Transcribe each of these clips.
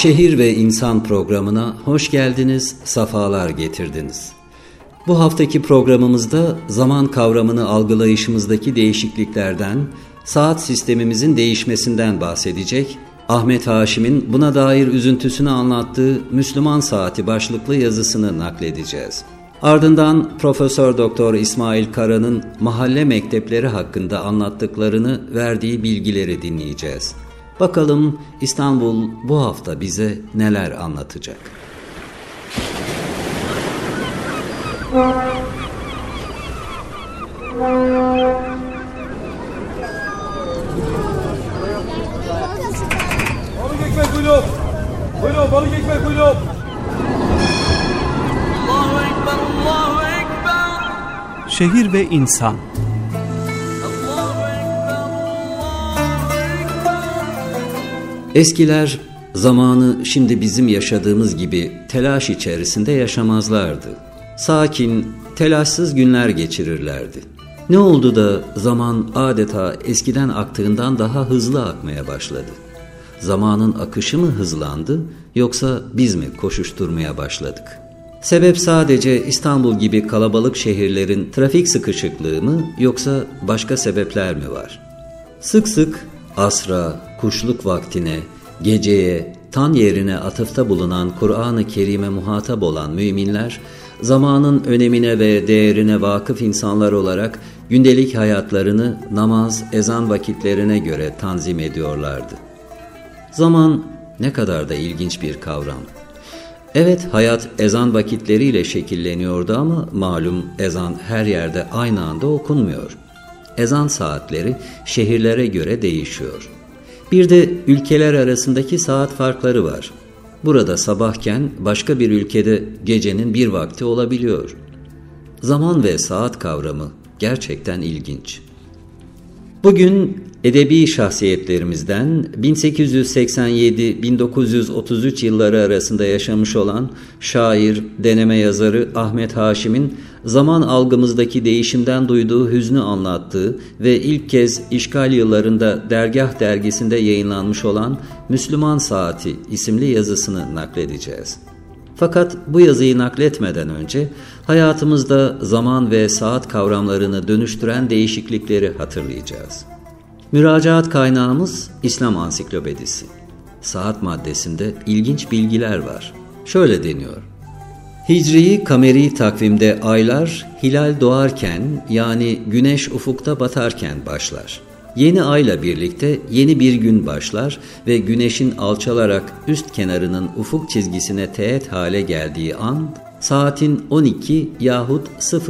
Şehir ve İnsan programına hoş geldiniz, safalar getirdiniz. Bu haftaki programımızda zaman kavramını algılayışımızdaki değişikliklerden, saat sistemimizin değişmesinden bahsedecek, Ahmet Haşim'in buna dair üzüntüsünü anlattığı Müslüman Saati başlıklı yazısını nakledeceğiz. Ardından Profesör Doktor İsmail Kara'nın mahalle mektepleri hakkında anlattıklarını, verdiği bilgileri dinleyeceğiz. Bakalım İstanbul bu hafta bize neler anlatacak? Balık ekmek buyurun. Buyurun balık ekmek buyurun. Allahu Ekber, Allahu Ekber. Şehir ve İnsan. Eskiler zamanı şimdi bizim yaşadığımız gibi telaş içerisinde yaşamazlardı. Sakin, telaşsız günler geçirirlerdi. Ne oldu da zaman adeta eskiden aktığından daha hızlı akmaya başladı? Zamanın akışı mı hızlandı yoksa biz mi koşuşturmaya başladık? Sebep sadece İstanbul gibi kalabalık şehirlerin trafik sıkışıklığı mı yoksa başka sebepler mi var? Sık sık asra, kuşluk vaktine, geceye, tan yerine atıfta bulunan Kur'an-ı Kerim'e muhatap olan müminler, zamanın önemine ve değerine vakıf insanlar olarak gündelik hayatlarını namaz, ezan vakitlerine göre tanzim ediyorlardı. Zaman ne kadar da ilginç bir kavram. Evet, hayat ezan vakitleriyle şekilleniyordu ama malum ezan her yerde aynı anda okunmuyor. Ezan saatleri şehirlere göre değişiyor. Bir de ülkeler arasındaki saat farkları var. Burada sabahken başka bir ülkede gecenin bir vakti olabiliyor. Zaman ve saat kavramı gerçekten ilginç. Bugün edebi şahsiyetlerimizden 1887-1933 yılları arasında yaşamış olan şair, deneme yazarı Ahmet Haşim'in zaman algımızdaki değişimden duyduğu hüznü anlattığı ve ilk kez işgal yıllarında Dergah dergisinde yayınlanmış olan Müslüman Saati isimli yazısını nakledeceğiz. Fakat bu yazıyı nakletmeden önce hayatımızda zaman ve saat kavramlarını dönüştüren değişiklikleri hatırlayacağız. Müracaat kaynağımız İslam Ansiklopedisi. Saat maddesinde ilginç bilgiler var. Şöyle deniyor. Hicri kameri takvimde aylar hilal doğarken yani güneş ufukta batarken başlar. Yeni ayla birlikte yeni bir gün başlar ve güneşin alçalarak üst kenarının ufuk çizgisine teğet hale geldiği an saatin 12 yahut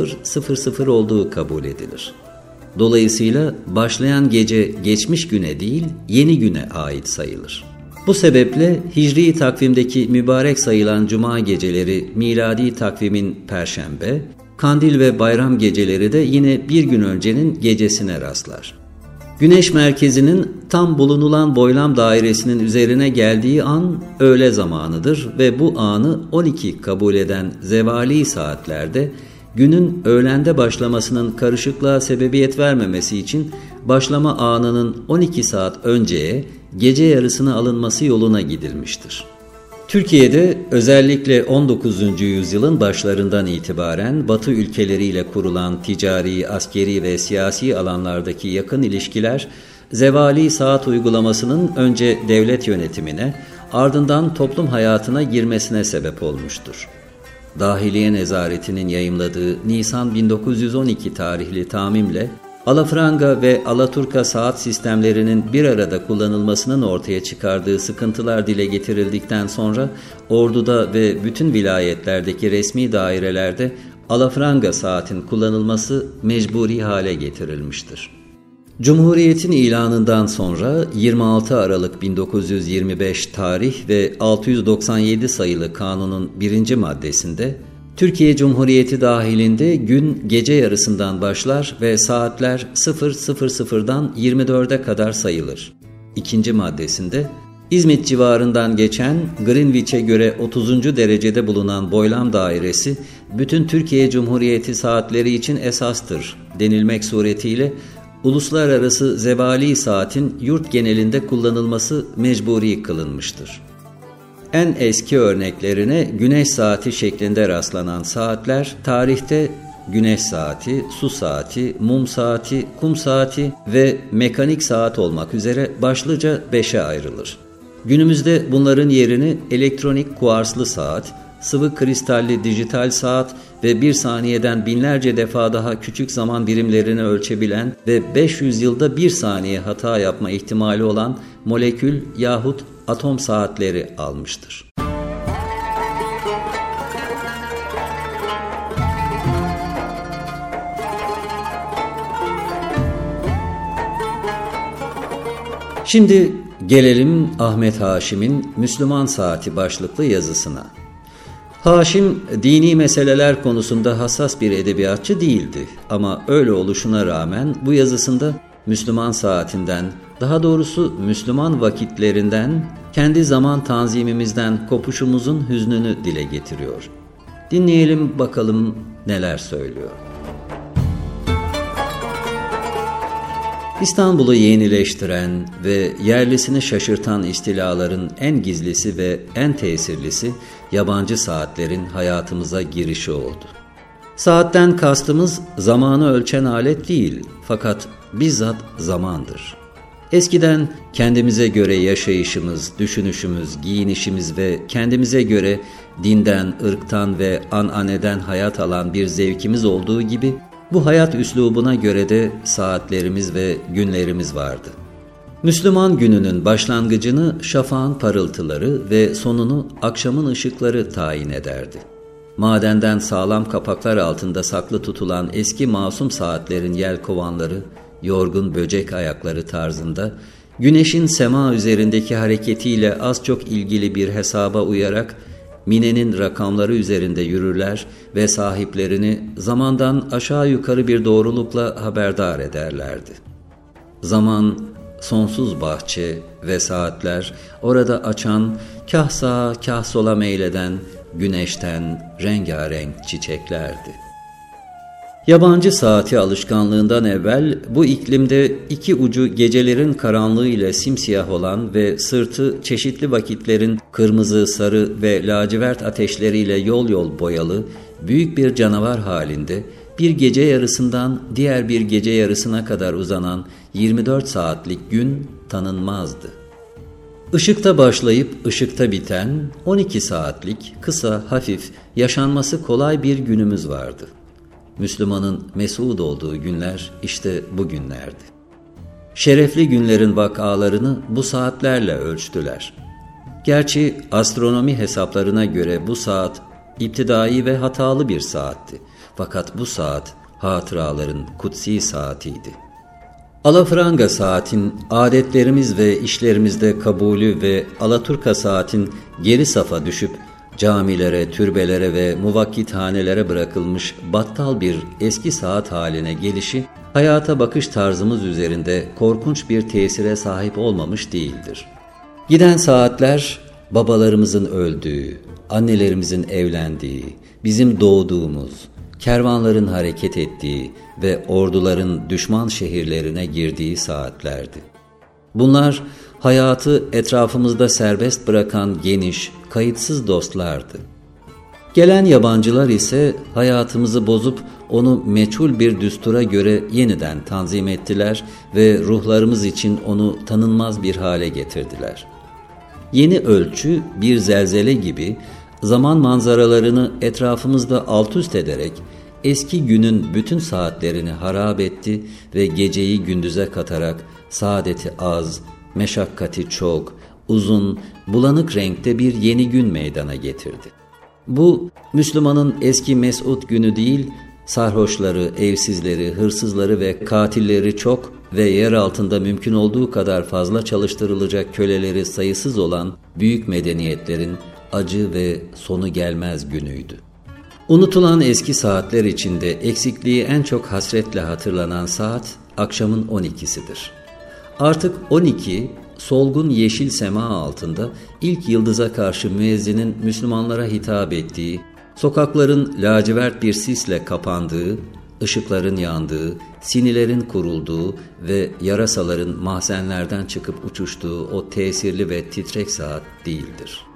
0:00 olduğu kabul edilir. Dolayısıyla başlayan gece geçmiş güne değil yeni güne ait sayılır. Bu sebeple hicri takvimdeki mübarek sayılan cuma geceleri miladi takvimin perşembe, kandil ve bayram geceleri de yine bir gün öncenin gecesine rastlar. Güneş merkezinin tam bulunulan boylam dairesinin üzerine geldiği an öğle zamanıdır ve bu anı 12 kabul eden zevali saatlerde günün öğlende başlamasının karışıklığa sebebiyet vermemesi için başlama anının 12 saat önceye gece yarısına alınması yoluna gidilmiştir. Türkiye'de özellikle 19. yüzyılın başlarından itibaren Batı ülkeleriyle kurulan ticari, askeri ve siyasi alanlardaki yakın ilişkiler, zevali saat uygulamasının önce devlet yönetimine, ardından toplum hayatına girmesine sebep olmuştur. Dahiliye Nezareti'nin yayımladığı Nisan 1912 tarihli tamimle, Alafranga ve Alaturka saat sistemlerinin bir arada kullanılmasının ortaya çıkardığı sıkıntılar dile getirildikten sonra orduda ve bütün vilayetlerdeki resmi dairelerde Alafranga saatin kullanılması mecburi hale getirilmiştir. Cumhuriyetin ilanından sonra 26 Aralık 1925 tarih ve 697 sayılı kanunun 1. maddesinde Türkiye Cumhuriyeti dahilinde gün gece yarısından başlar ve saatler 00:00'dan 24'e kadar sayılır. 2. maddesinde İzmit civarından geçen Greenwich'e göre 30. derecede bulunan boylam dairesi bütün Türkiye Cumhuriyeti saatleri için esastır denilmek suretiyle uluslararası zevali saatin yurt genelinde kullanılması mecburi kılınmıştır. En eski örneklerine güneş saati şeklinde rastlanan saatler tarihte güneş saati, su saati, mum saati, kum saati ve mekanik saat olmak üzere başlıca 5'e ayrılır. Günümüzde bunların yerini elektronik kuarslı saat, sıvı kristalli dijital saat ve bir saniyeden binlerce defa daha küçük zaman birimlerini ölçebilen ve 500 yılda bir saniye hata yapma ihtimali olan molekül yahut atom saatleri almıştır. Şimdi gelelim Ahmet Haşim'in Müslüman Saati başlıklı yazısına. Haşim, dini meseleler konusunda hassas bir edebiyatçı değildi ama öyle oluşuna rağmen bu yazısında Müslüman saatinden, daha doğrusu Müslüman vakitlerinden, kendi zaman tanzimimizden kopuşumuzun hüznünü dile getiriyor. Dinleyelim bakalım neler söylüyor. İstanbul'u yenileştiren ve yerlisini şaşırtan istilaların en gizlisi ve en tesirlisi yabancı saatlerin hayatımıza girişi oldu. Saatten kastımız zamanı ölçen alet değil, fakat bizzat zamandır. Eskiden kendimize göre yaşayışımız, düşünüşümüz, giyinişimiz ve kendimize göre dinden, ırktan ve ananeden hayat alan bir zevkimiz olduğu gibi bu hayat üslubuna göre de saatlerimiz ve günlerimiz vardı. Müslüman gününün başlangıcını şafağın parıltıları ve sonunu akşamın ışıkları tayin ederdi. Madenden sağlam kapaklar altında saklı tutulan eski masum saatlerin yelkovanları, yorgun böcek ayakları tarzında, güneşin sema üzerindeki hareketiyle az çok ilgili bir hesaba uyarak, Mine'nin rakamları üzerinde yürürler ve sahiplerini zamandan aşağı yukarı bir doğrulukla haberdar ederlerdi. Zaman, sonsuz bahçe ve saatler orada açan, kah sağa kah sola meyleden güneşten rengarenk çiçeklerdi. Yabancı saati alışkanlığından evvel bu iklimde iki ucu gecelerin karanlığı ile simsiyah olan ve sırtı çeşitli vakitlerin kırmızı, sarı ve lacivert ateşleriyle yol yol boyalı büyük bir canavar halinde bir gece yarısından diğer bir gece yarısına kadar uzanan 24 saatlik gün tanınmazdı. Işıkta başlayıp ışıkta biten 12 saatlik kısa, hafif, yaşanması kolay bir günümüz vardı. Müslümanın mesud olduğu günler işte bu günlerdi. Şerefli günlerin vakalarını bu saatlerle ölçtüler. Gerçi astronomi hesaplarına göre bu saat iptidai ve hatalı bir saatti. Fakat bu saat hatıraların kutsi saatiydi. Alafranga saatin adetlerimiz ve işlerimizde kabulü ve Alaturka saatin geri safa düşüp camilere, türbelere ve muvakkithanelere bırakılmış battal bir eski saat haline gelişi, hayata bakış tarzımız üzerinde korkunç bir tesire sahip olmamış değildir. Giden saatler, babalarımızın öldüğü, annelerimizin evlendiği, bizim doğduğumuz, kervanların hareket ettiği ve orduların düşman şehirlerine girdiği saatlerdi. Bunlar, hayatı etrafımızda serbest bırakan geniş, kayıtsız dostlardı. Gelen yabancılar ise hayatımızı bozup onu meçhul bir düstura göre yeniden tanzim ettiler ve ruhlarımız için onu tanınmaz bir hale getirdiler. Yeni ölçü bir zelzele gibi zaman manzaralarını etrafımızda altüst ederek eski günün bütün saatlerini harap etti ve geceyi gündüze katarak saadeti az, meşakkati çok, uzun, bulanık renkte bir yeni gün meydana getirdi. Bu, Müslümanın eski mesut günü değil, sarhoşları, evsizleri, hırsızları ve katilleri çok ve yer altında mümkün olduğu kadar fazla çalıştırılacak köleleri sayısız olan büyük medeniyetlerin acı ve sonu gelmez günüydü. Unutulan eski saatler içinde eksikliği en çok hasretle hatırlanan saat akşamın 12'sidir. Artık 12, solgun yeşil sema altında ilk yıldıza karşı müezzinin Müslümanlara hitap ettiği, sokakların lacivert bir sisle kapandığı, ışıkların yandığı, sinilerin kurulduğu ve yarasaların mahzenlerden çıkıp uçuştuğu o tesirli ve titrek saat değildir.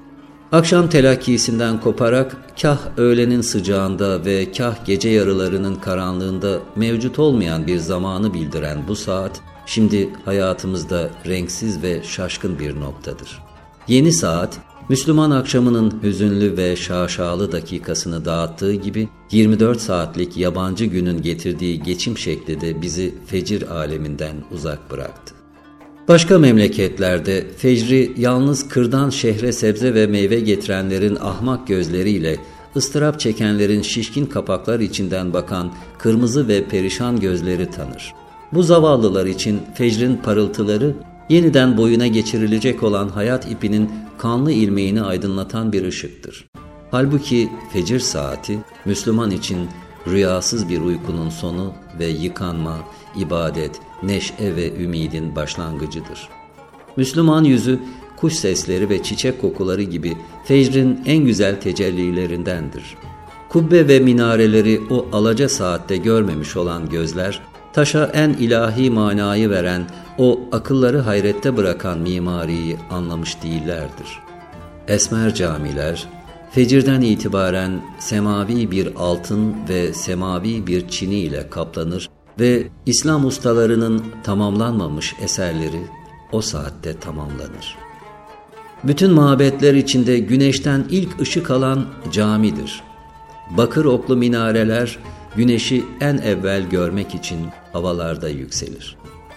Akşam telakkisinden koparak kah öğlenin sıcağında ve kah gece yarılarının karanlığında mevcut olmayan bir zamanı bildiren bu saat, şimdi hayatımızda renksiz ve şaşkın bir noktadır. Yeni saat, Müslüman akşamının hüzünlü ve şaşalı dakikasını dağıttığı gibi 24 saatlik yabancı günün getirdiği geçim şekli de bizi fecir aleminden uzak bıraktı. Başka memleketlerde fecri yalnız kırdan şehre sebze ve meyve getirenlerin ahmak gözleriyle, ıstırap çekenlerin şişkin kapaklar içinden bakan kırmızı ve perişan gözleri tanır. Bu zavallılar için fecrin parıltıları, yeniden boyuna geçirilecek olan hayat ipinin kanlı ilmeğini aydınlatan bir ışıktır. Halbuki fecir saati, Müslüman için rüyasız bir uykunun sonu ve yıkanma, ibadet, neşe ve ümidin başlangıcıdır. Müslüman yüzü, kuş sesleri ve çiçek kokuları gibi fecrin en güzel tecellilerindendir. Kubbe ve minareleri o alaca saatte görmemiş olan gözler, taşa en ilahi manayı veren, o akılları hayrette bırakan mimariyi anlamış değillerdir. Esmer camiler, fecirden itibaren semavi bir altın ve semavi bir çini ile kaplanır ve İslam ustalarının tamamlanmamış eserleri o saatte tamamlanır. Bütün mabetler içinde güneşten ilk ışık alan camidir. Bakır oklu minareler güneşi en evvel görmek için havalarda yükselir.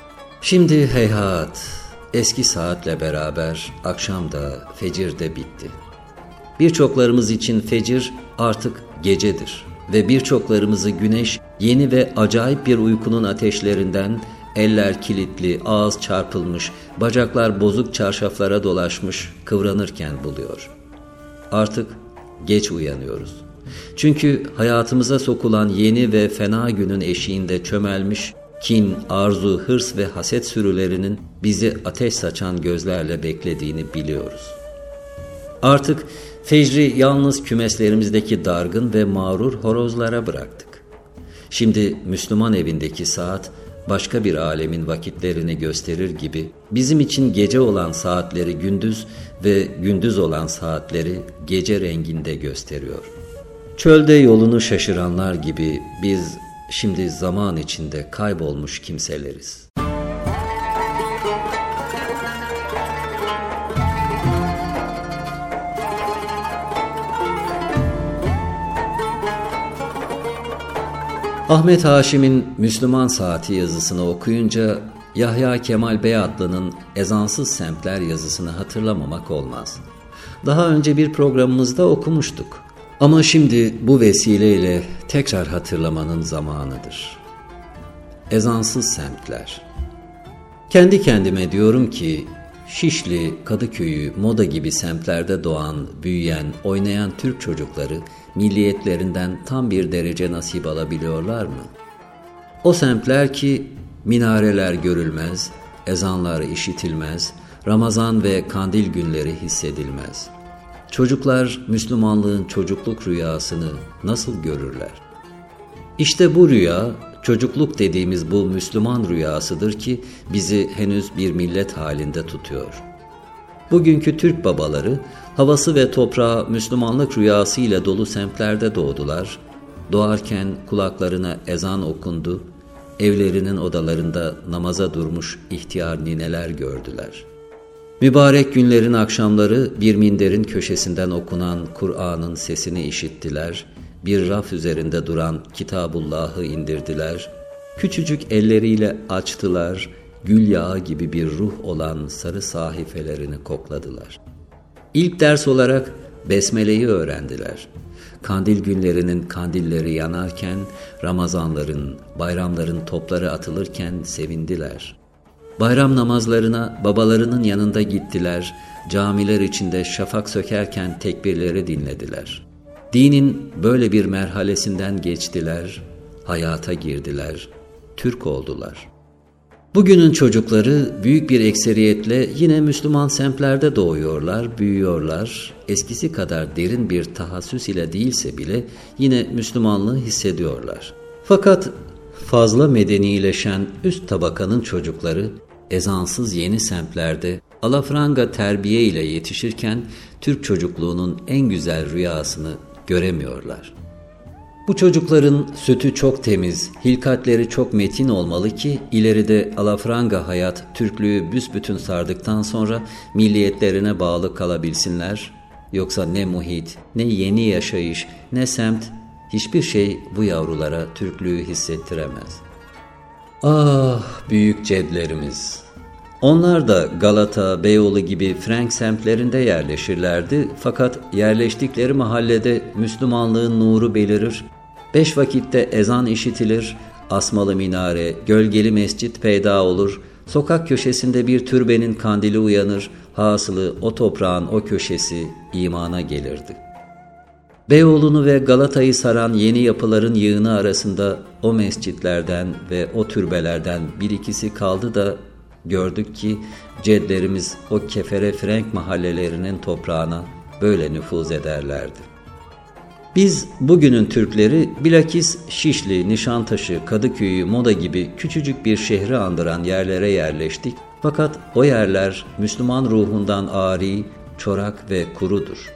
Şimdi heyhat, eski saatle beraber akşam da fecir de bitti. Birçoklarımız için fecir artık gecedir ve birçoklarımızı güneş yeni ve acayip bir uykunun ateşlerinden, eller kilitli, ağız çarpılmış, bacaklar bozuk çarşaflara dolaşmış kıvranırken buluyor. Artık geç uyanıyoruz. Çünkü hayatımıza sokulan yeni ve fena günün eşiğinde çömelmiş, kin, arzu, hırs ve haset sürülerinin bizi ateş saçan gözlerle beklediğini biliyoruz. Artık fecri yalnız kümeslerimizdeki dargın ve mağrur horozlara bıraktık. Şimdi Müslüman evindeki saat başka bir alemin vakitlerini gösterir gibi bizim için gece olan saatleri gündüz ve gündüz olan saatleri gece renginde gösteriyor. Çölde yolunu şaşıranlar gibi biz şimdi zaman içinde kaybolmuş kimseleriz. Ahmet Haşim'in Müslüman Saati yazısını okuyunca Yahya Kemal Beyatlı'nın Ezansız Semtler yazısını hatırlamamak olmaz. Daha önce bir programımızda okumuştuk. Ama şimdi bu vesileyle tekrar hatırlamanın zamanıdır. Ezansız semtler. Kendi kendime diyorum ki, Şişli, Kadıköy'ü, Moda gibi semtlerde doğan, büyüyen, oynayan Türk çocukları milliyetlerinden tam bir derece nasip alabiliyorlar mı? O semtler ki minareler görülmez, ezanlar işitilmez, Ramazan ve kandil günleri hissedilmez. Çocuklar Müslümanlığın çocukluk rüyasını nasıl görürler? İşte bu rüya, çocukluk dediğimiz bu Müslüman rüyasıdır ki bizi henüz bir millet halinde tutuyor. Bugünkü Türk babaları havası ve toprağı Müslümanlık rüyasıyla dolu semtlerde doğdular. Doğarken kulaklarına ezan okundu, evlerinin odalarında namaza durmuş ihtiyar nineler gördüler. Mübarek günlerin akşamları bir minderin köşesinden okunan Kur'an'ın sesini işittiler, bir raf üzerinde duran Kitabullah'ı indirdiler, küçücük elleriyle açtılar, gül yağı gibi bir ruh olan sarı sahifelerini kokladılar. İlk ders olarak Besmele'yi öğrendiler. Kandil günlerinin kandilleri yanarken, Ramazanların, bayramların topları atılırken sevindiler. Bayram namazlarına babalarının yanında gittiler, camiler içinde şafak sökerken tekbirleri dinlediler. Dinin böyle bir merhalesinden geçtiler, hayata girdiler, Türk oldular. Bugünün çocukları büyük bir ekseriyetle yine Müslüman semtlerde doğuyorlar, büyüyorlar. Eskisi kadar derin bir tahassüs ile değilse bile yine Müslümanlığı hissediyorlar. Fakat fazla medenileşen üst tabakanın çocukları ezansız yeni semtlerde alafranga terbiye ile yetişirken Türk çocukluğunun en güzel rüyasını göremiyorlar. Bu çocukların sütü çok temiz, hilkatleri çok metin olmalı ki ileride alafranga hayat Türklüğü büsbütün sardıktan sonra milliyetlerine bağlı kalabilsinler. Yoksa ne muhit, ne yeni yaşayış, ne semt, hiçbir şey bu yavrulara Türklüğü hissettiremez. Ah büyük cedlerimiz! Onlar da Galata, Beyoğlu gibi Frank semtlerinde yerleşirlerdi fakat yerleştikleri mahallede Müslümanlığın nuru belirir, 5 vakitte ezan işitilir, asmalı minare, gölgeli mescit peyda olur, sokak köşesinde bir türbenin kandili uyanır, hasılı o toprağın o köşesi imana gelirdi. Beyoğlu'nu ve Galata'yı saran yeni yapıların yığını arasında o mescitlerden ve o türbelerden bir ikisi kaldı da gördük ki cedlerimiz o kefere Frank mahallelerinin toprağına böyle nüfuz ederlerdi. Biz bugünün Türkleri bilakis Şişli, Nişantaşı, Kadıköy'ü, Moda gibi küçücük bir şehri andıran yerlere yerleştik. Fakat o yerler Müslüman ruhundan ari, çorak ve kurudur.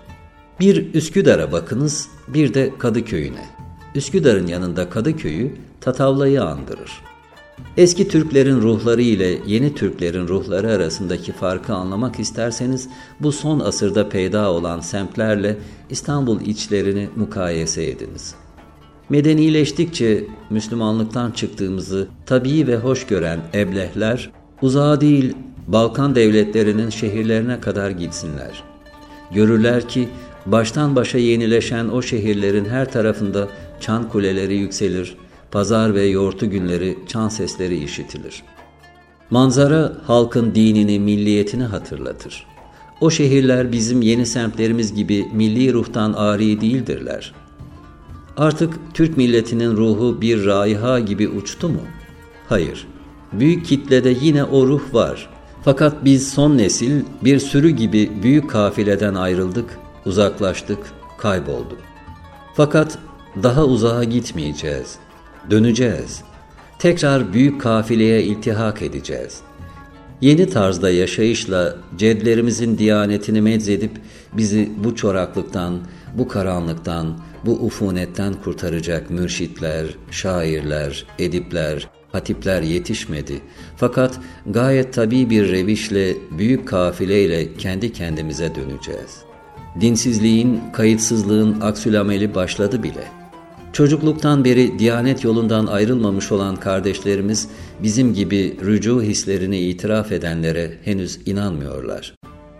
Bir Üsküdar'a bakınız, bir de Kadıköy'üne. Üsküdar'ın yanında Kadıköy'ü Tatavla'yı andırır. Eski Türklerin ruhları ile yeni Türklerin ruhları arasındaki farkı anlamak isterseniz bu son asırda peyda olan semtlerle İstanbul içlerini mukayese ediniz. Medenileştikçe Müslümanlıktan çıktığımızı tabii ve hoş gören eblehler uzağa değil Balkan devletlerinin şehirlerine kadar gitsinler. Görürler ki baştan başa yenileşen o şehirlerin her tarafında çan kuleleri yükselir, pazar ve yortu günleri çan sesleri işitilir. Manzara halkın dinini, milliyetini hatırlatır. O şehirler bizim yeni semtlerimiz gibi milli ruhtan ari değildirler. Artık Türk milletinin ruhu bir raiha gibi uçtu mu? Hayır. Büyük kitlede yine o ruh var. Fakat biz son nesil bir sürü gibi büyük kafileden ayrıldık, uzaklaştık, kaybolduk. Fakat daha uzağa gitmeyeceğiz. Döneceğiz. Tekrar büyük kafileye iltihak edeceğiz. Yeni tarzda yaşayışla cedlerimizin diyanetini medzedip bizi bu çoraklıktan, bu karanlıktan, bu ufunetten kurtaracak mürşitler, şairler, edipler, hatipler yetişmedi. Fakat gayet tabii bir revişle, büyük kafileyle kendi kendimize döneceğiz. Dinsizliğin, kayıtsızlığın aksülameli başladı bile. Çocukluktan beri diyanet yolundan ayrılmamış olan kardeşlerimiz bizim gibi rücu hislerini itiraf edenlere henüz inanmıyorlar.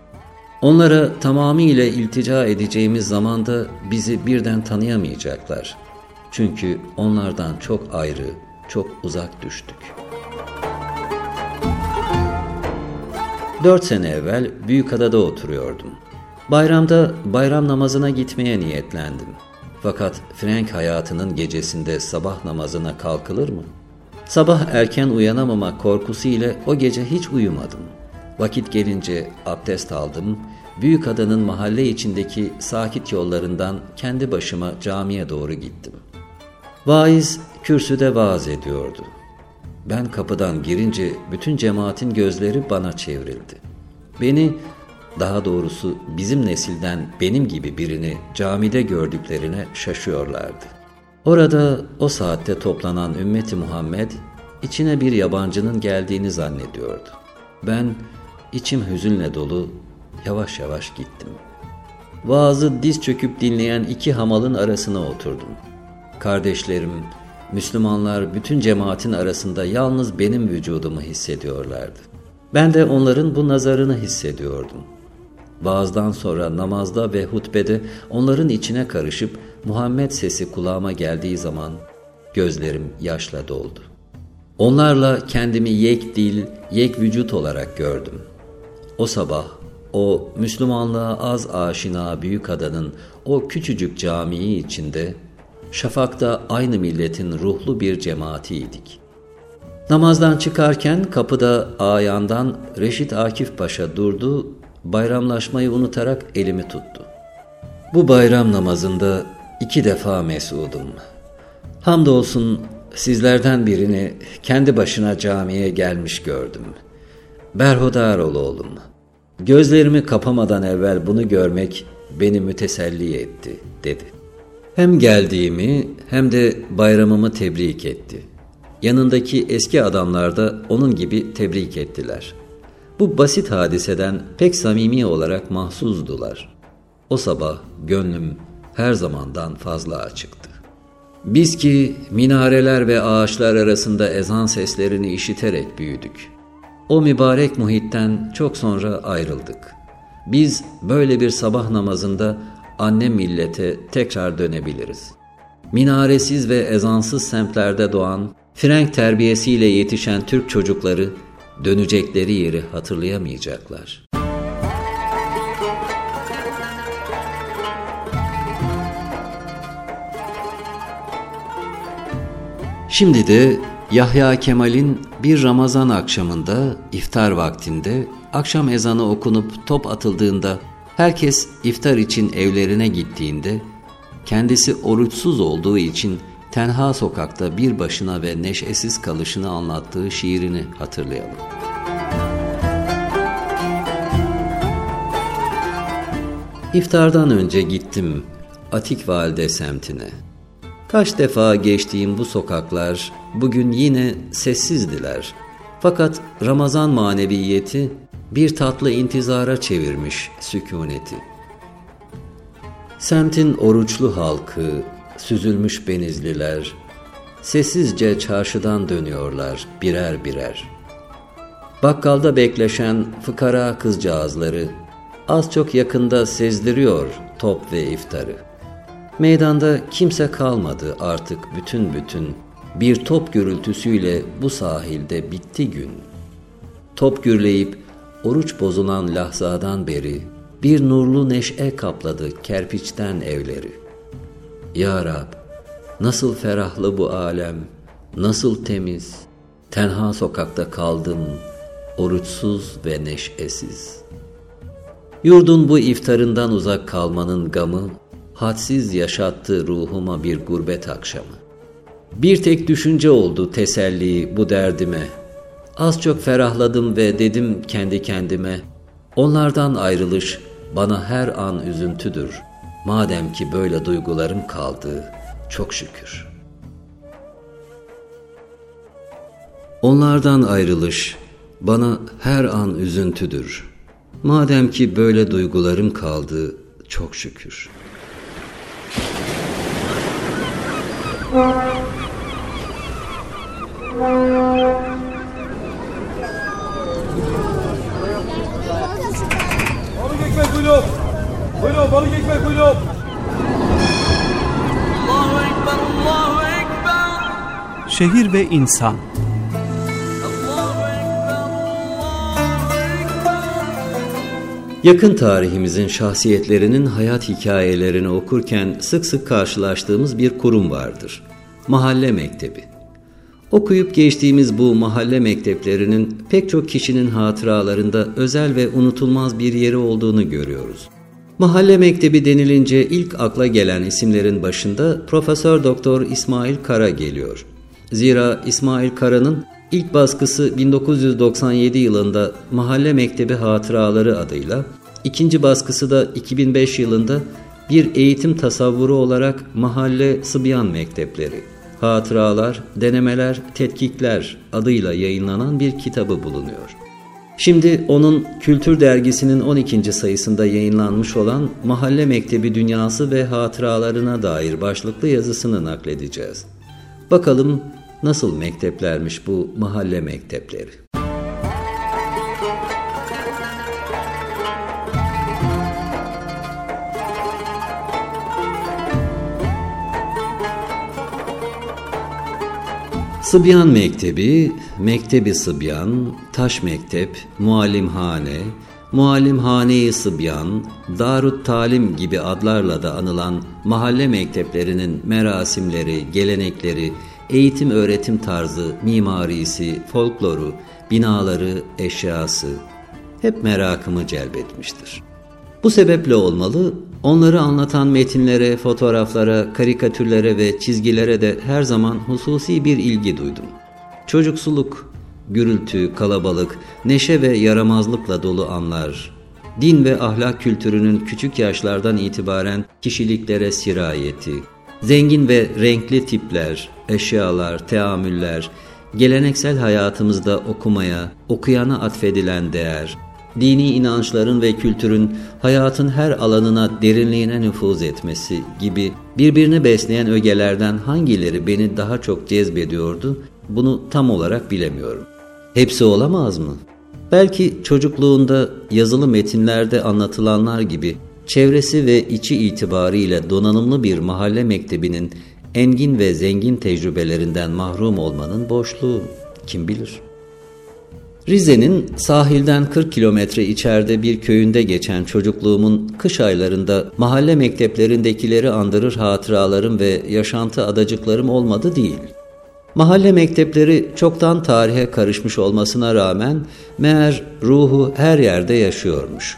Onlara tamamıyla iltica edeceğimiz zamanda bizi birden tanıyamayacaklar. Çünkü onlardan çok ayrı, çok uzak düştük. 4 sene evvel Büyükada'da oturuyordum. Bayramda bayram namazına gitmeye niyetlendim. Fakat Frank hayatının gecesinde sabah namazına kalkılır mı? Sabah erken uyanamamak korkusu ile o gece hiç uyumadım. Vakit gelince abdest aldım, Büyükada'nın mahalle içindeki sakit yollarından kendi başıma camiye doğru gittim. Vaiz kürsüde vaaz ediyordu. Ben kapıdan girince bütün cemaatin gözleri bana çevrildi. Beni, daha doğrusu bizim nesilden benim gibi birini camide gördüklerine şaşıyorlardı. Orada o saatte toplanan ümmeti Muhammed içine bir yabancının geldiğini zannediyordu. Ben içim hüzünle dolu yavaş yavaş gittim. Vaazı diz çöküp dinleyen 2 hamalın arasına oturdum. Kardeşlerim, Müslümanlar bütün cemaatin arasında yalnız benim vücudumu hissediyorlardı. Ben de onların bu nazarını hissediyordum. Vaazdan sonra namazda ve hutbede onların içine karışıp Muhammed sesi kulağıma geldiği zaman gözlerim yaşla doldu. Onlarla kendimi yek dil, yek vücut olarak gördüm. O sabah o Müslümanlığa az aşina Büyükada'nın o küçücük camii içinde şafakta aynı milletin ruhlu bir cemaatiydik. Namazdan çıkarken kapıda ağayandan Reşit Akif Paşa durdu, bayramlaşmayı unutarak elimi tuttu. Bu bayram namazında 2 defa mesudum. Hamdolsun sizlerden birini kendi başına camiye gelmiş gördüm. Berhudar ol oğlum. Gözlerimi kapamadan evvel bunu görmek beni müteselli etti, dedi. Hem geldiğimi hem de bayramımı tebrik etti. Yanındaki eski adamlar da onun gibi tebrik ettiler. Bu basit hadiseden pek samimi olarak mahzuzdular. O sabah gönlüm her zamandan fazla açıktı. Biz ki minareler ve ağaçlar arasında ezan seslerini işiterek büyüdük. O mübarek muhitten çok sonra ayrıldık. Biz böyle bir sabah namazında anne millete tekrar dönebiliriz. Minaresiz ve ezansız semtlerde doğan, Frenk terbiyesiyle yetişen Türk çocukları dönecekleri yeri hatırlayamayacaklar. Şimdi de Yahya Kemal'in bir Ramazan akşamında iftar vaktinde akşam ezanı okunup top atıldığında herkes iftar için evlerine gittiğinde kendisi oruçsuz olduğu için tenha sokakta bir başına ve neşesiz kalışını anlattığı şiirini hatırlayalım. İftardan önce gittim Atikvalide semtine. Kaç defa geçtiğim bu sokaklar bugün yine sessizdiler. Fakat Ramazan maneviyeti bir tatlı intizara çevirmiş sükûneti. Semtin oruçlu halkı, süzülmüş benizliler, sessizce çarşıdan dönüyorlar birer birer. Bakkalda bekleşen fıkara kızcağızları az çok yakında sezdiriyor top ve iftarı. Meydanda kimse kalmadı artık bütün bir top gürültüsüyle bu sahilde bitti gün. Top gürleyip oruç bozulan lahzadan beri bir nurlu neşe kapladı kerpiçten evleri. Ya Rab, nasıl ferahlı bu alem, nasıl temiz, tenha sokakta kaldım, oruçsuz ve neşesiz. Yurdun bu iftarından uzak kalmanın gamı, hadsiz yaşattı ruhuma bir gurbet akşamı. Bir tek düşünce oldu teselli bu derdime. Az çok ferahladım ve dedim kendi kendime, onlardan ayrılış bana her an üzüntüdür. Madem ki böyle duygularım kaldı, çok şükür. Onlardan ayrılış bana her an üzüntüdür. Madem ki böyle duygularım kaldı, çok şükür. Balık ekmek kuyluk. Kuyluk, balık ekmek kuyluk. Allahu Ekber, Allahu Ekber. Şehir ve insan. Yakın tarihimizin şahsiyetlerinin hayat hikayelerini okurken sık sık karşılaştığımız bir kurum vardır. Mahalle Mektebi. Okuyup geçtiğimiz bu mahalle mekteplerinin pek çok kişinin hatıralarında özel ve unutulmaz bir yeri olduğunu görüyoruz. Mahalle Mektebi denilince ilk akla gelen isimlerin başında Profesör Doktor İsmail Kara geliyor. Zira İsmail Kara'nın İlk baskısı 1997 yılında Mahalle Mektebi Hatıraları adıyla, ikinci baskısı da 2005 yılında bir eğitim tasavvuru olarak Mahalle Sıbyan Mektepleri, Hatıralar, Denemeler, Tetkikler adıyla yayınlanan bir kitabı bulunuyor. Şimdi onun Kültür Dergisi'nin 12. sayısında yayınlanmış olan Mahalle Mektebi Dünyası ve Hatıralarına dair başlıklı yazısını nakledeceğiz. Bakalım nasıl mekteplermiş bu mahalle mektepleri? Sıbyan Mektebi, Mektebi Sıbyan, Taş Mektep, Muallimhane, Muallimhane-i Sıbyan, Darut Talim gibi adlarla da anılan mahalle mekteplerinin merasimleri, gelenekleri, eğitim öğretim tarzı, mimarisi, folkloru, binaları, eşyası hep merakımı celbetmiştir. Bu sebeple olmalı, onları anlatan metinlere, fotoğraflara, karikatürlere ve çizgilere de her zaman hususi bir ilgi duydum. Çocuksuluk, Gürültü, kalabalık, neşe ve yaramazlıkla dolu anlar. Din ve ahlak kültürünün küçük yaşlardan itibaren kişiliklere sirayeti. Zengin ve renkli tipler, eşyalar, teamüller, geleneksel hayatımızda okumaya, okuyana atfedilen değer, dini inançların ve kültürün hayatın her alanına derinliğine nüfuz etmesi gibi birbirini besleyen ögelerden hangileri beni daha çok cezbediyordu, bunu tam olarak bilemiyorum. Hepsi olamaz mı? Belki çocukluğunda yazılı metinlerde anlatılanlar gibi çevresi ve içi itibariyle donanımlı bir mahalle mektebinin engin ve zengin tecrübelerinden mahrum olmanın boşluğu, kim bilir? Rize'nin sahilden 40 kilometre içeride bir köyünde geçen çocukluğumun kış aylarında mahalle mekteplerindekileri andırır hatıralarım ve yaşantı adacıklarım olmadı değil. Mahalle mektepleri çoktan tarihe karışmış olmasına rağmen meğer ruhu her yerde yaşıyormuş.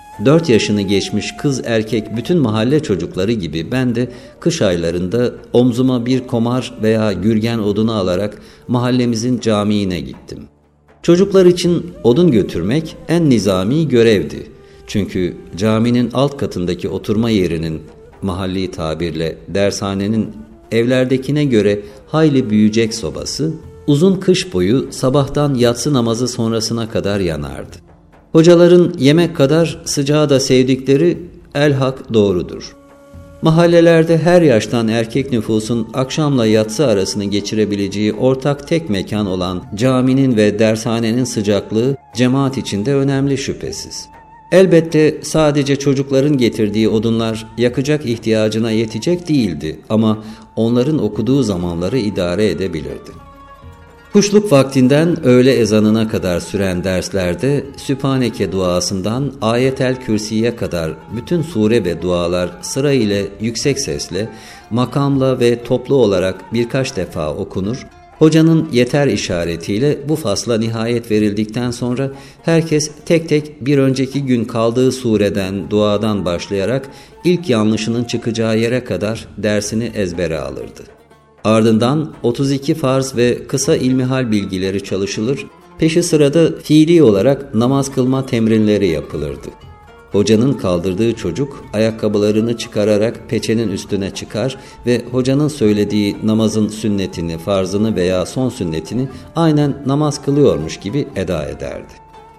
4 yaşını geçmiş kız erkek bütün mahalle çocukları gibi ben de kış aylarında omzuma bir komar veya gürgen odunu alarak mahallemizin camiine gittim. Çocuklar için odun götürmek en nizami görevdi. Çünkü caminin alt katındaki oturma yerinin, mahalli tabirle dershanenin evlerdekine göre hayli büyüyecek sobası, uzun kış boyu sabahtan yatsı namazı sonrasına kadar yanardı. Hocaların yemek kadar sıcağı da sevdikleri elhak doğrudur. Mahallelerde her yaştan erkek nüfusun akşamla yatsı arasını geçirebileceği ortak tek mekan olan caminin ve dershanenin sıcaklığı cemaat içinde önemli şüphesiz. Elbette sadece çocukların getirdiği odunlar yakacak ihtiyacına yetecek değildi ama onların okuduğu zamanları idare edebilirdi. Kuşluk vaktinden öğle ezanına kadar süren derslerde Sübhaneke duasından Ayetel Kürsi'ye kadar bütün sure ve dualar sırayla yüksek sesle, makamla ve toplu olarak birkaç defa okunur. Hocanın yeter işaretiyle bu fasla nihayet verildikten sonra herkes tek tek bir önceki gün kaldığı sureden, duadan başlayarak ilk yanlışının çıkacağı yere kadar dersini ezbere alırdı. Ardından 32 farz ve kısa ilmihal bilgileri çalışılır, peşi sırada fiili olarak namaz kılma temrinleri yapılırdı. Hocanın kaldırdığı çocuk ayakkabılarını çıkararak peçenin üstüne çıkar ve hocanın söylediği namazın sünnetini, farzını veya son sünnetini aynen namaz kılıyormuş gibi eda ederdi.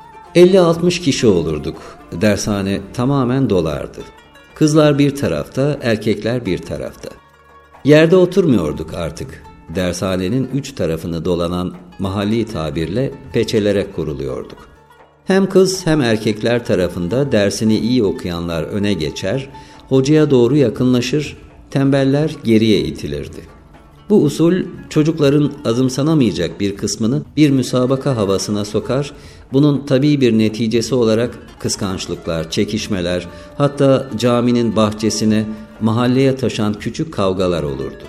50-60 kişi olurduk. Dershane tamamen dolardı. Kızlar bir tarafta, erkekler bir tarafta. Yerde oturmuyorduk artık. Dershanenin 3 tarafını dolanan mahalli tabirle peçelere kuruluyorduk. Hem kız hem erkekler tarafında dersini iyi okuyanlar öne geçer, hocaya doğru yakınlaşır, tembeller geriye itilirdi. Bu usul çocukların azımsanamayacak bir kısmını bir müsabaka havasına sokar, bunun tabii bir neticesi olarak kıskançlıklar, çekişmeler, hatta caminin bahçesine, mahalleye taşan küçük kavgalar olurdu.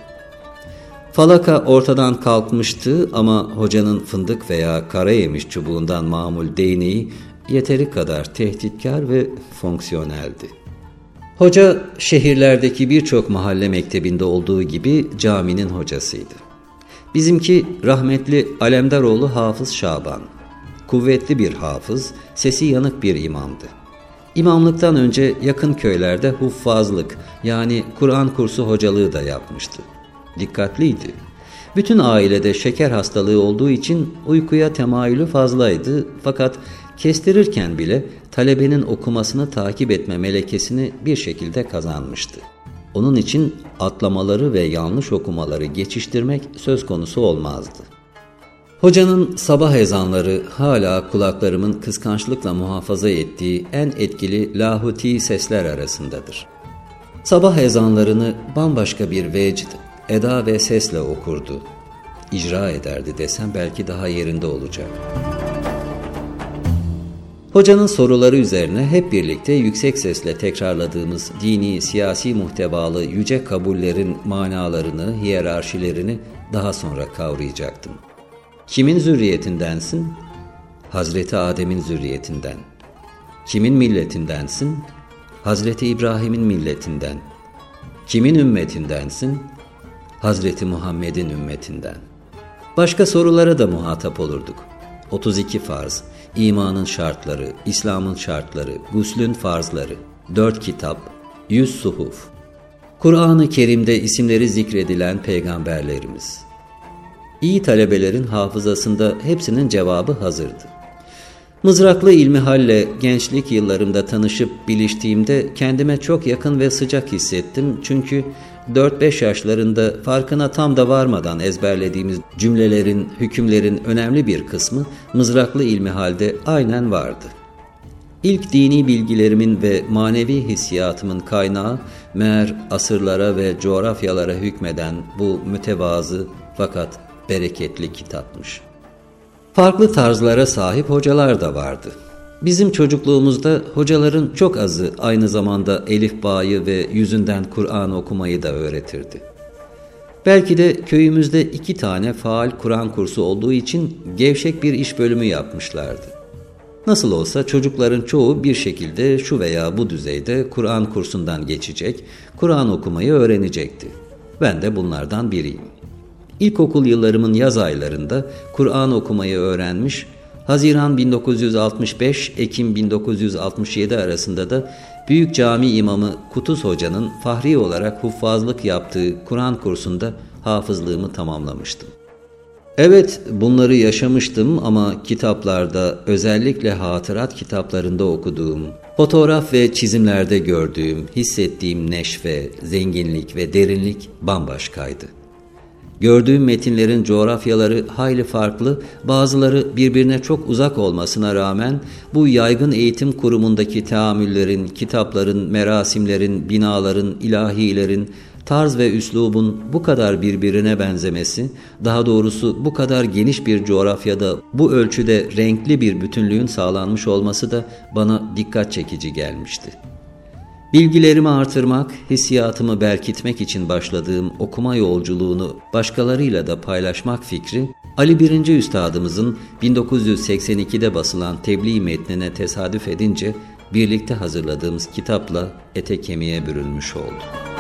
Falaka ortadan kalkmıştı ama hocanın fındık veya kara yemiş çubuğundan mamul değneği yeteri kadar tehditkar ve fonksiyoneldi. Hoca şehirlerdeki birçok mahalle mektebinde olduğu gibi caminin hocasıydı. Bizimki rahmetli Alemdaroğlu Hafız Şaban. Kuvvetli bir hafız, sesi yanık bir imamdı. İmamlıktan önce yakın köylerde huffazlık yani Kur'an kursu hocalığı da yapmıştı. Dikkatliydi. Bütün ailede şeker hastalığı olduğu için uykuya temayülü fazlaydı fakat kestirirken bile talebenin okumasını takip etme melekesini bir şekilde kazanmıştı. Onun için atlamaları ve yanlış okumaları geçiştirmek söz konusu olmazdı. Hocanın sabah ezanları hala kulaklarımın kıskançlıkla muhafaza ettiği en etkili lahuti sesler arasındadır. Sabah ezanlarını bambaşka bir vecd, eda ve sesle okurdu. İcra ederdi desem belki daha yerinde olacak. Hocanın soruları üzerine hep birlikte yüksek sesle tekrarladığımız dini, siyasi muhtevalı yüce kabullerin manalarını, hiyerarşilerini daha sonra kavrayacaktım. Kimin zürriyetindensin? Hazreti Adem'in zürriyetinden. Kimin milletindensin? Hazreti İbrahim'in milletinden. Kimin ümmetindensin? Hazreti Muhammed'in ümmetinden. Başka sorulara da muhatap olurduk. 32 farz, imanın şartları, İslam'ın şartları, guslün farzları, 4 kitap, 100 suhuf. Kur'an-ı Kerim'de isimleri zikredilen peygamberlerimiz. İyi talebelerin hafızasında hepsinin cevabı hazırdı. Mızraklı İlmihal'le gençlik yıllarımda tanışıp biliştiğimde kendime çok yakın ve sıcak hissettim. Çünkü 4-5 yaşlarında farkına tam da varmadan ezberlediğimiz cümlelerin, hükümlerin önemli bir kısmı Mızraklı İlmihal'de aynen vardı. İlk dini bilgilerimin ve manevi hissiyatımın kaynağı meğer asırlara ve coğrafyalara hükmeden bu mütevazı fakat bereketli kitapmış. Farklı tarzlara sahip hocalar da vardı. Bizim çocukluğumuzda hocaların çok azı aynı zamanda elifbayı ve yüzünden Kur'an okumayı da öğretirdi. Belki de köyümüzde 2 tane faal Kur'an kursu olduğu için gevşek bir iş bölümü yapmışlardı. Nasıl olsa çocukların çoğu bir şekilde şu veya bu düzeyde Kur'an kursundan geçecek, Kur'an okumayı öğrenecekti. Ben de bunlardan biriyim. İlkokul yıllarımın yaz aylarında Kur'an okumayı öğrenmiş, Haziran 1965, Ekim 1967 arasında da Büyük Cami İmamı Kutuz Hoca'nın fahri olarak huffazlık yaptığı Kur'an kursunda hafızlığımı tamamlamıştım. Evet, bunları yaşamıştım ama kitaplarda, özellikle hatırat kitaplarında okuduğum, fotoğraf ve çizimlerde gördüğüm, hissettiğim neşve, zenginlik ve derinlik bambaşkaydı. Gördüğüm metinlerin coğrafyaları hayli farklı, bazıları birbirine çok uzak olmasına rağmen bu yaygın eğitim kurumundaki teamüllerin, kitapların, merasimlerin, binaların, ilahilerin, tarz ve üslubun bu kadar birbirine benzemesi, daha doğrusu bu kadar geniş bir coğrafyada bu ölçüde renkli bir bütünlüğün sağlanmış olması da bana dikkat çekici gelmişti. Bilgilerimi artırmak, hissiyatımı belkitmek için başladığım okuma yolculuğunu başkalarıyla da paylaşmak fikri, Ali Birinci Üstadımızın 1982'de basılan tebliğ metnine tesadüf edince birlikte hazırladığımız kitapla ete kemiğe bürünmüş oldu.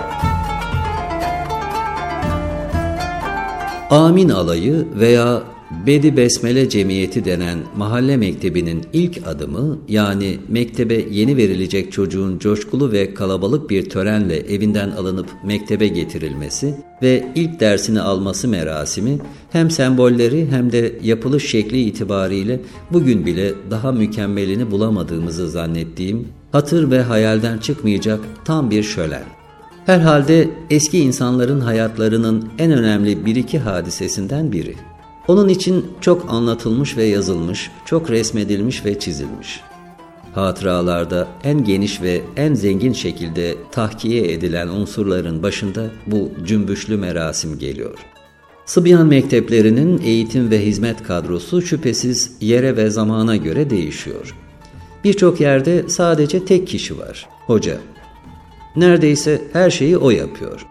Amin Alayı veya Bedi Besmele Cemiyeti denen mahalle mektebinin ilk adımı, yani mektebe yeni verilecek çocuğun coşkulu ve kalabalık bir törenle evinden alınıp mektebe getirilmesi ve ilk dersini alması merasimi, hem sembolleri hem de yapılış şekli itibariyle bugün bile daha mükemmelini bulamadığımızı zannettiğim, hatır ve hayalden çıkmayacak tam bir şölen. Herhalde eski insanların hayatlarının en önemli bir iki hadisesinden biri. Onun için çok anlatılmış ve yazılmış, çok resmedilmiş ve çizilmiş. Hatıralarda en geniş ve en zengin şekilde tahkiye edilen unsurların başında bu cümbüşlü merasim geliyor. Sıbyan mekteplerinin eğitim ve hizmet kadrosu şüphesiz yere ve zamana göre değişiyor. Birçok yerde sadece tek kişi var, hoca. Neredeyse her şeyi o yapıyor.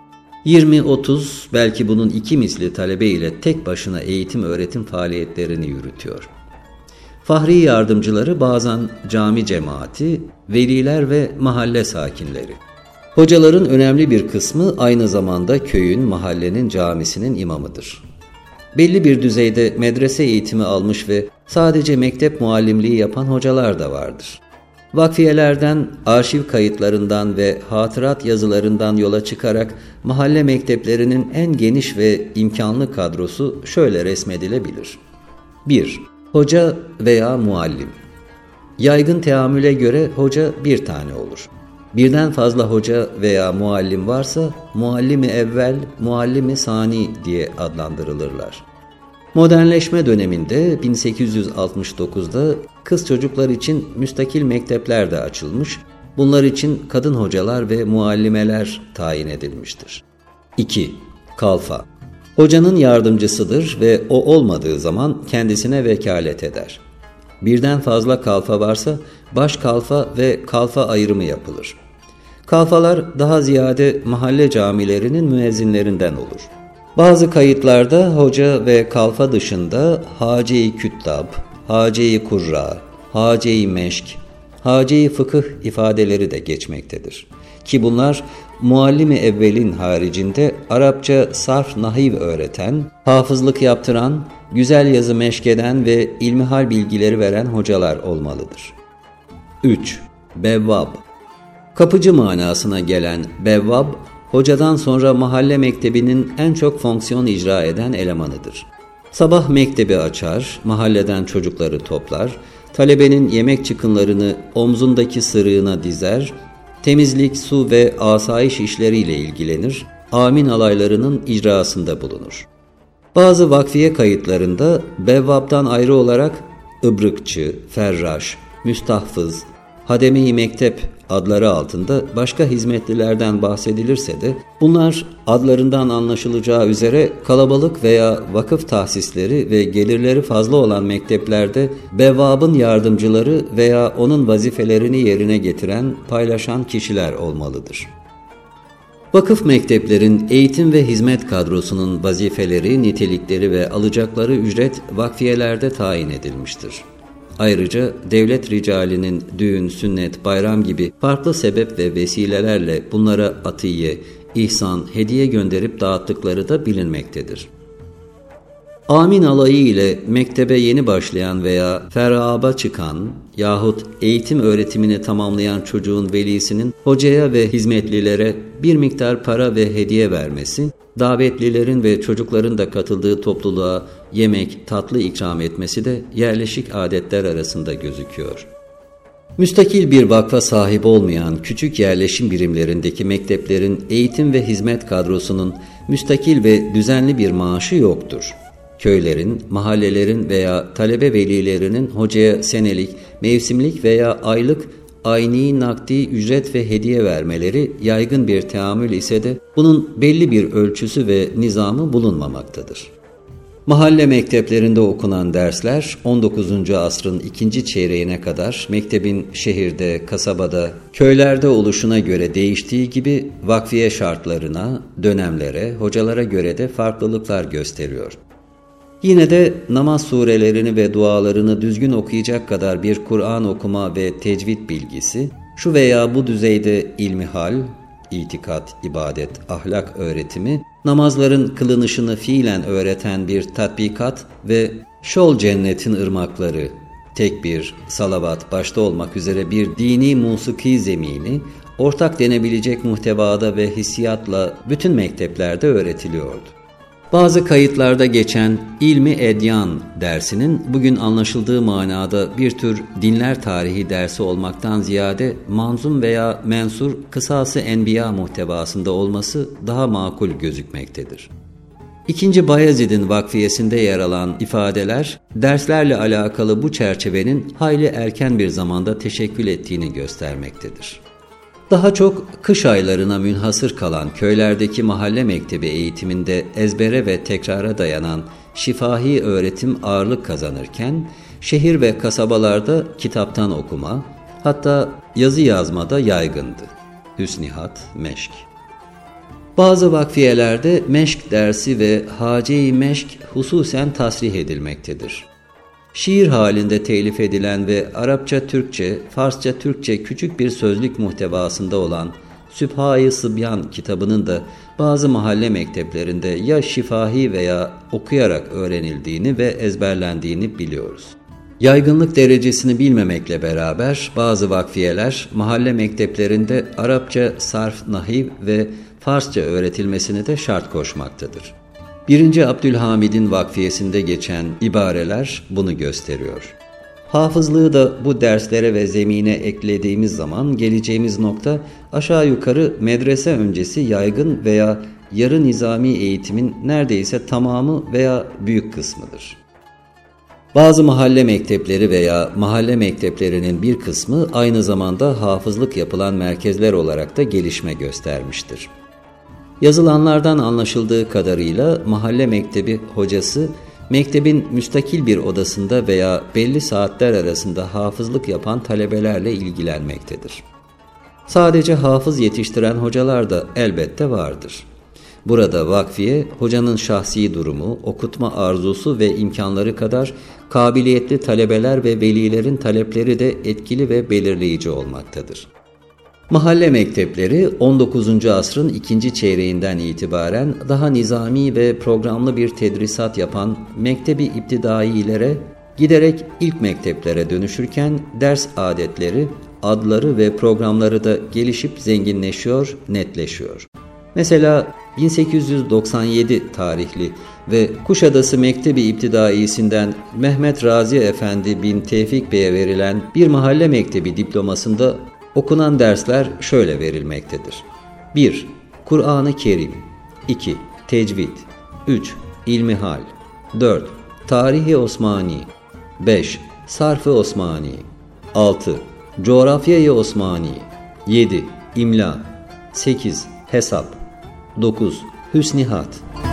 20-30 belki bunun 2 misli talebe ile tek başına eğitim öğretim faaliyetlerini yürütüyor. Fahri yardımcıları bazen cami cemaati, veliler ve mahalle sakinleri. Hocaların önemli bir kısmı aynı zamanda köyün, mahallenin camisinin imamıdır. Belli bir düzeyde medrese eğitimi almış ve sadece mektep muallimliği yapan hocalar da vardır. Vakfiyelerden, arşiv kayıtlarından ve hatırat yazılarından yola çıkarak mahalle mekteplerinin en geniş ve imkanlı kadrosu şöyle resmedilebilir. 1. Hoca veya muallim. Yaygın teamüle göre hoca bir tane olur. Birden fazla hoca veya muallim varsa muallimi evvel, muallimi sani diye adlandırılırlar. Modernleşme döneminde 1869'da kız çocuklar için müstakil mektepler de açılmış, bunlar için kadın hocalar ve muallimeler tayin edilmiştir. 2. Kalfa. Hocanın yardımcısıdır ve o olmadığı zaman kendisine vekalet eder. Birden fazla kalfa varsa baş kalfa ve kalfa ayrımı yapılır. Kalfalar daha ziyade mahalle camilerinin müezzinlerinden olur. Bazı kayıtlarda hoca ve kalfa dışında hace-i küttab, hace-i kurra, hace-i meşk, hace-i fıkıh ifadeleri de geçmektedir. Ki bunlar muallimi evvelin haricinde Arapça sarf nahiv öğreten, hafızlık yaptıran, güzel yazı meşkeden ve ilmihal bilgileri veren hocalar olmalıdır. 3. Bevvab. Kapıcı manasına gelen bevvab, hocadan sonra mahalle mektebinin en çok fonksiyon icra eden elemanıdır. Sabah mektebi açar, mahalleden çocukları toplar, talebenin yemek çıkınlarını omzundaki sırığına dizer, temizlik, su ve asayiş işleriyle ilgilenir, amin alaylarının icrasında bulunur. Bazı vakfiye kayıtlarında bevvabdan ayrı olarak ıbrıkçı, ferraş, müstahfız, hademe-i mektep adları altında başka hizmetlilerden bahsedilirse de bunlar adlarından anlaşılacağı üzere kalabalık veya vakıf tahsisleri ve gelirleri fazla olan mekteplerde bevvabın yardımcıları veya onun vazifelerini yerine getiren, paylaşan kişiler olmalıdır. Vakıf mekteplerin eğitim ve hizmet kadrosunun vazifeleri, nitelikleri ve alacakları ücret vakfiyelerde tayin edilmiştir. Ayrıca devlet ricalinin düğün, sünnet, bayram gibi farklı sebep ve vesilelerle bunlara atiye, ihsan, hediye gönderip dağıttıkları da bilinmektedir. Amin alayı ile mektebe yeni başlayan veya feraba çıkan yahut eğitim öğretimini tamamlayan çocuğun velisinin hocaya ve hizmetlilere bir miktar para ve hediye vermesi, davetlilerin ve çocukların da katıldığı topluluğa yemek, tatlı ikram etmesi de yerleşik adetler arasında gözüküyor. Müstakil bir vakfa sahip olmayan küçük yerleşim birimlerindeki mekteplerin eğitim ve hizmet kadrosunun müstakil ve düzenli bir maaşı yoktur. Köylerin, mahallelerin veya talebe velilerinin hocaya senelik, mevsimlik veya aylık ayni nakdi ücret ve hediye vermeleri yaygın bir teamül ise de bunun belli bir ölçüsü ve nizamı bulunmamaktadır. Mahalle mekteplerinde okunan dersler 19. asrın ikinci çeyreğine kadar mektebin şehirde, kasabada, köylerde oluşuna göre değiştiği gibi vakfiye şartlarına, dönemlere, hocalara göre de farklılıklar gösteriyor. Yine de namaz surelerini ve dualarını düzgün okuyacak kadar bir Kur'an okuma ve tecvid bilgisi, şu veya bu düzeyde ilmihal, itikat, ibadet, ahlak öğretimi, namazların kılınışını fiilen öğreten bir tatbikat ve şol cennetin ırmakları, tekbir, salavat başta olmak üzere bir dini musiki zemini, ortak denebilecek muhtevada ve hissiyatla bütün mekteplerde öğretiliyordu. Bazı kayıtlarda geçen ilmi edyan dersinin bugün anlaşıldığı manada bir tür dinler tarihi dersi olmaktan ziyade manzum veya mensur kısası enbiya muhtevasında olması daha makul gözükmektedir. İkinci Bayezid'in vakfiyesinde yer alan ifadeler derslerle alakalı bu çerçevenin hayli erken bir zamanda teşekkül ettiğini göstermektedir. Daha çok kış aylarına münhasır kalan köylerdeki mahalle mektebi eğitiminde ezbere ve tekrara dayanan şifahi öğretim ağırlık kazanırken, şehir ve kasabalarda kitaptan okuma, hatta yazı yazmada yaygındı. Hüsnihat, meşk. Bazı vakfiyelerde meşk dersi ve hace-i meşk hususen tasrih edilmektedir. Şiir halinde telif edilen ve Arapça-Türkçe, Farsça-Türkçe küçük bir sözlük muhtevasında olan Sübha-i Sıbyan kitabının da bazı mahalle mekteplerinde ya şifahi veya okuyarak öğrenildiğini ve ezberlendiğini biliyoruz. Yaygınlık derecesini bilmemekle beraber bazı vakfiyeler mahalle mekteplerinde Arapça sarf, nahiv ve Farsça öğretilmesini de şart koşmaktadır. 1. Abdülhamid'in vakfiyesinde geçen ibareler bunu gösteriyor. Hafızlığı da bu derslere ve zemine eklediğimiz zaman geleceğimiz nokta aşağı yukarı medrese öncesi yaygın veya yarı nizami eğitimin neredeyse tamamı veya büyük kısmıdır. Bazı mahalle mektepleri veya mahalle mekteplerinin bir kısmı aynı zamanda hafızlık yapılan merkezler olarak da gelişme göstermiştir. Yazılanlardan anlaşıldığı kadarıyla mahalle mektebi hocası, mektebin müstakil bir odasında veya belli saatler arasında hafızlık yapan talebelerle ilgilenmektedir. Sadece hafız yetiştiren hocalar da elbette vardır. Burada vakfiye, hocanın şahsi durumu, okutma arzusu ve imkanları kadar kabiliyetli talebeler ve velilerin talepleri de etkili ve belirleyici olmaktadır. Mahalle mektepleri 19. asrın ikinci çeyreğinden itibaren daha nizami ve programlı bir tedrisat yapan mektebi iptidailere giderek ilk mekteplere dönüşürken ders adetleri, adları ve programları da gelişip zenginleşiyor, netleşiyor. Mesela 1897 tarihli ve Kuşadası Mektebi İptidaisi'nden Mehmet Razi Efendi bin Tevfik Bey'e verilen bir mahalle mektebi diplomasında okunan dersler şöyle verilmektedir. 1. Kur'an-ı Kerim 2. Tecvid 3. İlmihal 4. Tarihi Osmani 5. Sarf-ı Osmani 6. Coğrafya-i Osmani 7. İmla 8. Hesap 9. Hüsnihat.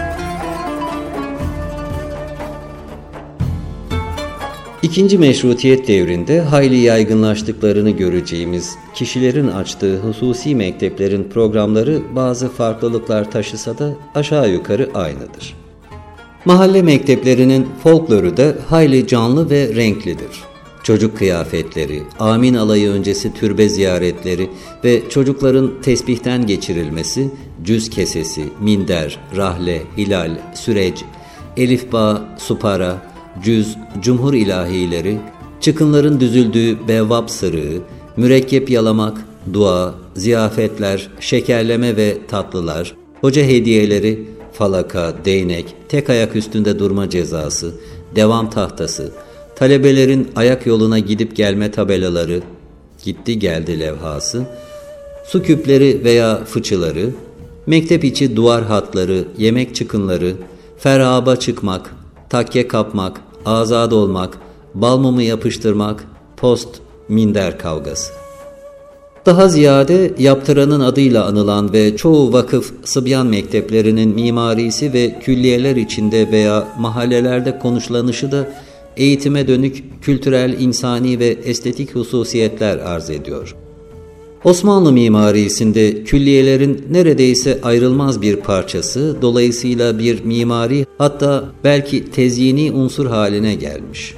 İkinci meşrutiyet devrinde hayli yaygınlaştıklarını göreceğimiz kişilerin açtığı hususi mekteplerin programları bazı farklılıklar taşısa da aşağı yukarı aynıdır. Mahalle mekteplerinin folkloru da hayli canlı ve renklidir. Çocuk kıyafetleri, amin alayı öncesi türbe ziyaretleri ve çocukların tesbihten geçirilmesi, cüz kesesi, minder, rahle, hilal, süreç, elifba, supara, cüz, cumhur ilahileri, çıkınların düzüldüğü bevvap sırığı, mürekkep yalamak, dua, ziyafetler, şekerleme ve tatlılar, hoca hediyeleri, falaka, değnek, tek ayak üstünde durma cezası, devam tahtası, talebelerin ayak yoluna gidip gelme tabelaları, gitti geldi levhası, su küpleri veya fıçıları, mektep içi duvar hatları, yemek çıkınları, ferhaba çıkmak, takke kapmak, azad olmak, bal mumu yapıştırmak, post, minder kavgası. Daha ziyade yaptıranın adıyla anılan ve çoğu vakıf sıbyan mekteplerinin mimarisi ve külliyeler içinde veya mahallelerde konuşlanışı da eğitime dönük kültürel, insani ve estetik hususiyetler arz ediyor. Osmanlı mimarisinde külliyelerin neredeyse ayrılmaz bir parçası, dolayısıyla bir mimari hatta belki tezyini unsur haline gelmiş.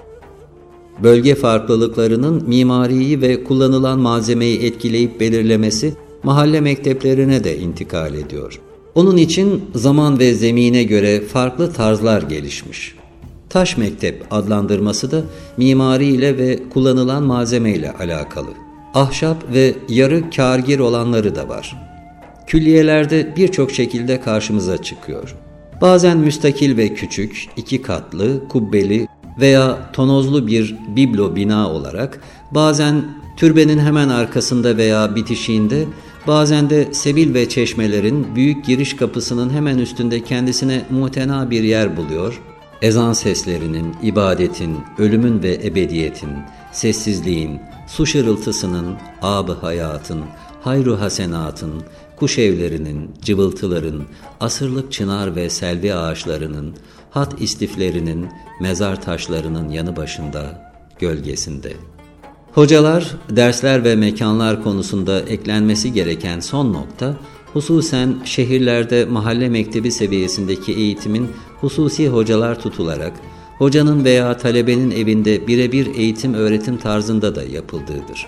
Bölge farklılıklarının mimariyi ve kullanılan malzemeyi etkileyip belirlemesi mahalle mekteplerine de intikal ediyor. Onun için zaman ve zemine göre farklı tarzlar gelişmiş. Taş mektep adlandırması da mimariyle ve kullanılan malzemeyle alakalı. Ahşap ve yarı kârgir olanları da var. Külliyelerde birçok şekilde karşımıza çıkıyor. Bazen müstakil ve küçük, 2 katlı, kubbeli veya tonozlu bir biblo bina olarak, bazen türbenin hemen arkasında veya bitişiğinde, bazen de sebil ve çeşmelerin büyük giriş kapısının hemen üstünde kendisine muhtena bir yer buluyor. Ezan seslerinin, ibadetin, ölümün ve ebediyetin, sessizliğin, su şırıltısının, ab-ı hayatın, hayru hasenatın, kuş evlerinin, cıvıltıların, asırlık çınar ve selvi ağaçlarının, hat istiflerinin, mezar taşlarının yanı başında, gölgesinde. Hocalar, dersler ve mekanlar konusunda eklenmesi gereken son nokta, hususen şehirlerde mahalle mektebi seviyesindeki eğitimin hususi hocalar tutularak, hocanın veya talebenin evinde birebir eğitim öğretim tarzında da yapıldığıdır.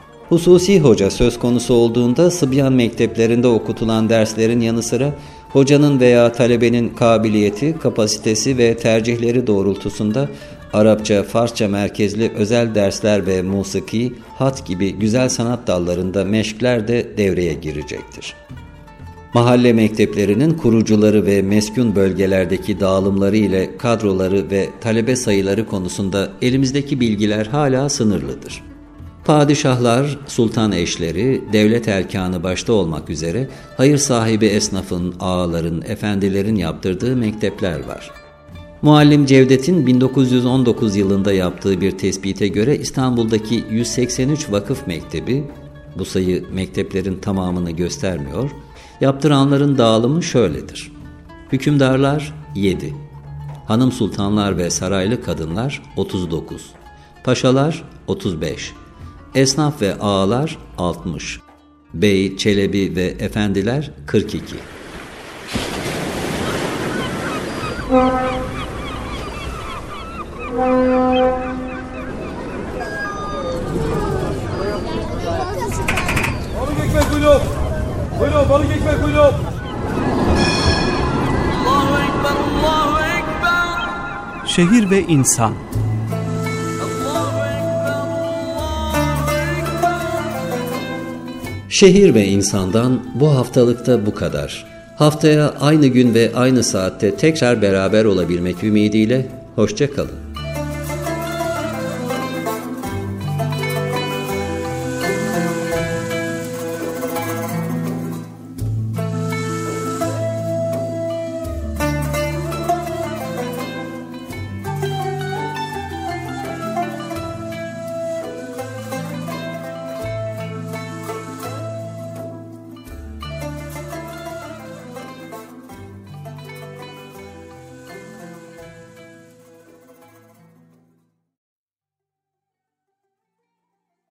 Hususi hoca söz konusu olduğunda sıbyan mekteplerinde okutulan derslerin yanı sıra hocanın veya talebenin kabiliyeti, kapasitesi ve tercihleri doğrultusunda Arapça, Farsça merkezli özel dersler ve musiki, hat gibi güzel sanat dallarında meşkler de devreye girecektir. Mahalle mekteplerinin kurucuları ve meskun bölgelerdeki dağılımları ile kadroları ve talebe sayıları konusunda elimizdeki bilgiler hala sınırlıdır. Padişahlar, sultan eşleri, devlet erkanı başta olmak üzere hayır sahibi esnafın, ağaların, efendilerin yaptırdığı mektepler var. Muallim Cevdet'in 1919 yılında yaptığı bir tespite göre İstanbul'daki 183 vakıf mektebi, bu sayı mekteplerin tamamını göstermiyor, yaptıranların dağılımı şöyledir. Hükümdarlar 7, hanım sultanlar ve saraylı kadınlar 39, paşalar 35, esnaf ve ağalar 60, bey, çelebi ve efendiler 42. Balık ekmek Şehir ve İnsan. Şehir ve İnsan'dan bu haftalıkta bu kadar. Haftaya aynı gün ve aynı saatte tekrar beraber olabilmek ümidiyle hoşça kalın.